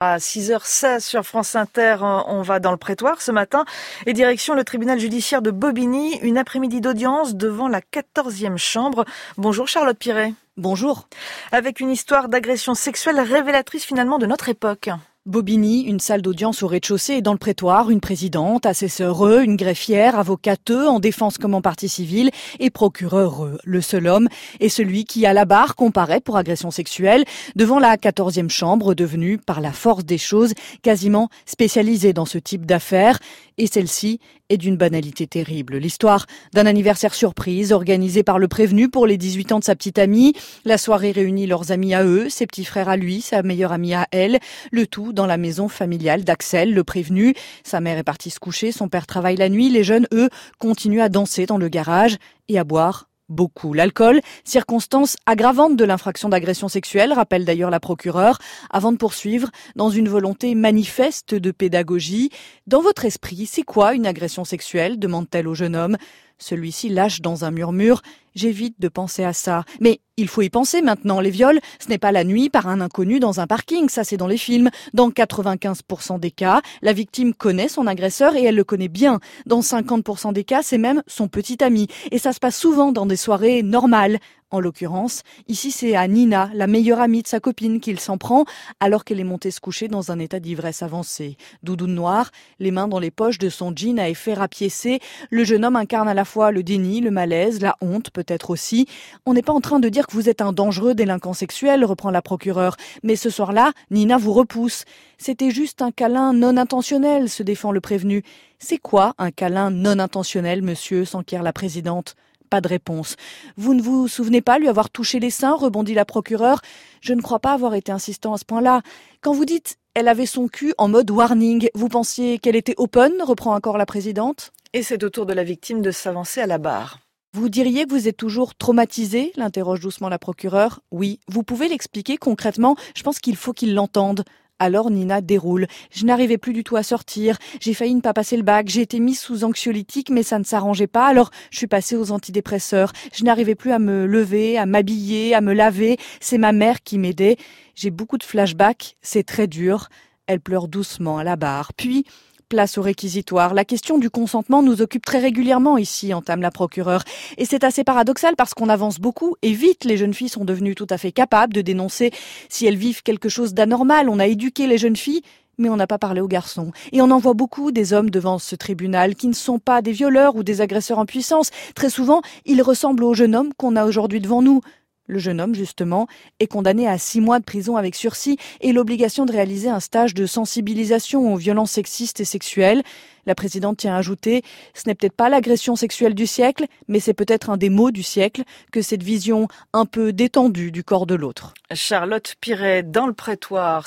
À 6h16 sur France Inter, on va dans le prétoire ce matin et direction le tribunal judiciaire de Bobigny, une après-midi d'audience devant la 14e chambre. Bonjour Charlotte Piret. Bonjour. Avec une histoire d'agression sexuelle révélatrice finalement de notre époque. Bobigny, une salle d'audience au rez-de-chaussée et dans le prétoire, une présidente, assesseur, une greffière, avocate, en défense comme en partie civile et procureur. Le seul homme est celui qui, à la barre, comparaît pour agression sexuelle devant la 14e chambre, devenue, par la force des choses, quasiment spécialisée dans ce type d'affaires. Et celle-ci est d'une banalité terrible. L'histoire d'un anniversaire surprise organisé par le prévenu pour les 18 ans de sa petite amie. La soirée réunit leurs amis à eux, ses petits frères à lui, sa meilleure amie à elle. Le tout dans la maison familiale d'Axel, le prévenu. Sa mère est partie se coucher, son père travaille la nuit. Les jeunes, eux, continuent à danser dans le garage et à boire beaucoup. L'alcool, circonstance aggravante de l'infraction d'agression sexuelle, rappelle d'ailleurs la procureure, avant de poursuivre dans une volonté manifeste de pédagogie. Dans votre esprit, c'est quoi une agression sexuelle ? Demande-t-elle au jeune homme. Celui-ci lâche dans un murmure. J'évite de penser à ça. Mais il faut y penser maintenant. Les viols, ce n'est pas la nuit par un inconnu dans un parking. Ça, c'est dans les films. Dans 95% des cas, la victime connaît son agresseur et elle le connaît bien. Dans 50% des cas, c'est même son petit ami. Et ça se passe souvent dans des soirées normales. En l'occurrence, ici c'est à Nina, la meilleure amie de sa copine, qu'il s'en prend alors qu'elle est montée se coucher dans un état d'ivresse avancée. Doudoune noire, les mains dans les poches de son jean à effet rapiécé, le jeune homme incarne à la fois le déni, le malaise, la honte peut-être aussi. On n'est pas en train de dire que vous êtes un dangereux délinquant sexuel, reprend la procureure, mais ce soir-là, Nina vous repousse. C'était juste un câlin non intentionnel, se défend le prévenu. C'est quoi un câlin non intentionnel, monsieur, s'enquiert la présidente. Pas de réponse. Vous ne vous souvenez pas lui avoir touché les seins, rebondit la procureure. Je ne crois pas avoir été insistant à ce point-là. Quand vous dites « elle avait son cul en mode warning », vous pensiez qu'elle était open, reprend encore la présidente. Et c'est au tour de la victime de s'avancer à la barre. Vous diriez que vous êtes toujours traumatisé, l'interroge doucement la procureure. Oui, vous pouvez l'expliquer concrètement, je pense qu'il faut qu'il l'entende. Alors Nina déroule. Je n'arrivais plus du tout à sortir. J'ai failli ne pas passer le bac. J'ai été mise sous anxiolytique, mais ça ne s'arrangeait pas. Alors je suis passée aux antidépresseurs. Je n'arrivais plus à me lever, à m'habiller, à me laver. C'est ma mère qui m'aidait. J'ai beaucoup de flashbacks. C'est très dur. Elle pleure doucement à la barre. Puis, place au réquisitoire. La question du consentement nous occupe très régulièrement ici, entame la procureure. Et c'est assez paradoxal parce qu'on avance beaucoup et vite. Les jeunes filles sont devenues tout à fait capables de dénoncer si elles vivent quelque chose d'anormal. On a éduqué les jeunes filles, mais on n'a pas parlé aux garçons. Et on en voit beaucoup des hommes devant ce tribunal qui ne sont pas des violeurs ou des agresseurs en puissance. Très souvent, ils ressemblent aux jeunes hommes qu'on a aujourd'hui devant nous. Le jeune homme, justement, est condamné à 6 mois de prison avec sursis et l'obligation de réaliser un stage de sensibilisation aux violences sexistes et sexuelles. La présidente tient à ajouter, ce n'est peut-être pas l'agression sexuelle du siècle, mais c'est peut-être un des maux du siècle que cette vision un peu détendue du corps de l'autre. Charlotte Piret dans le prétoire.